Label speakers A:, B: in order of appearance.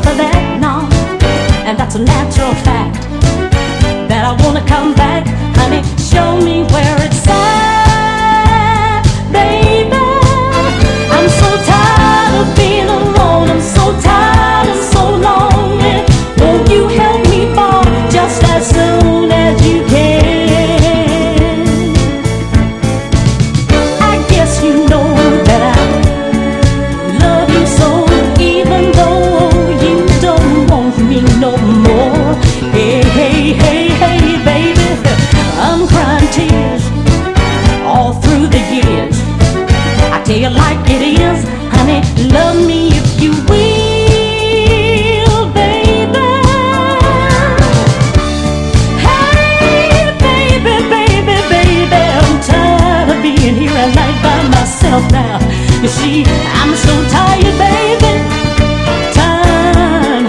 A: for that, no. And that's a natural fact that I wanna come back. Honey, show me where it's at.